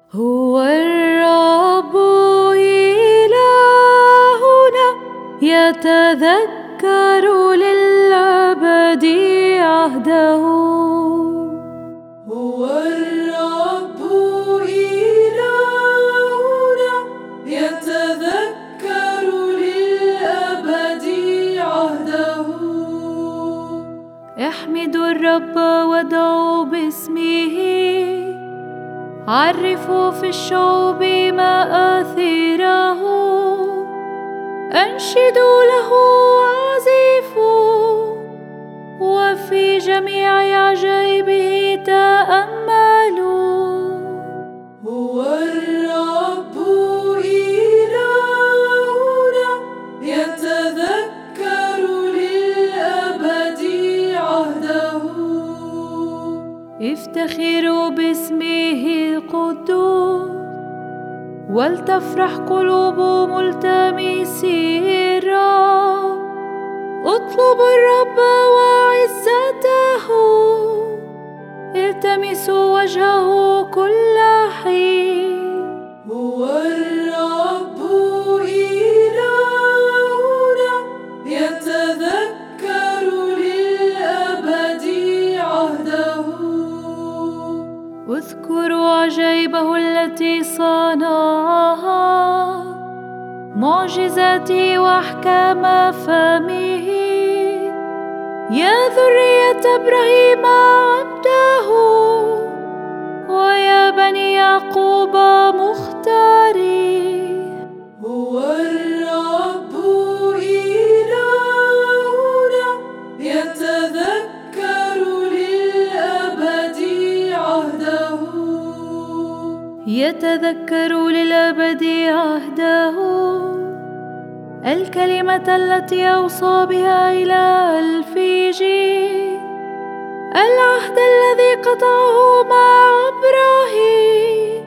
هو الرب إلهنا يتذكر للأبد عهده. هو الرب إلهنا يتذكر للأبد عهده. احمدوا الرب وادعوا باسمه، عرفوا في الشعوب مآثره، أنشدوا له وعزفوا، وفي جميع عجائبه تأملوا. هو الرب إلهنا يتذكر للأبد عهده. افتخروا باسمه القدوس، ولتفرح قلوب ملتمسي الرب. اطلبوا الرب وعزته، التمسوا وجهه كل حين. هو الرب إلهنا يتذكر للأبد عهده. اذكروا عجائبه التي صنعها، معجزاته وأحكام فمه. يا ذرية إبراهيم عبده، ويا بني يعقوب مختاري. هو الرب إلهنا يتذكر للأبد عهده. يتذكر للأبد عهده، الكلمة التي أوصى بها إلى الفيجي، العهد الذي قطعه مع إبراهيم،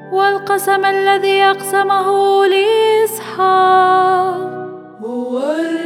والقسم الذي أقسمه لإسحاق. هو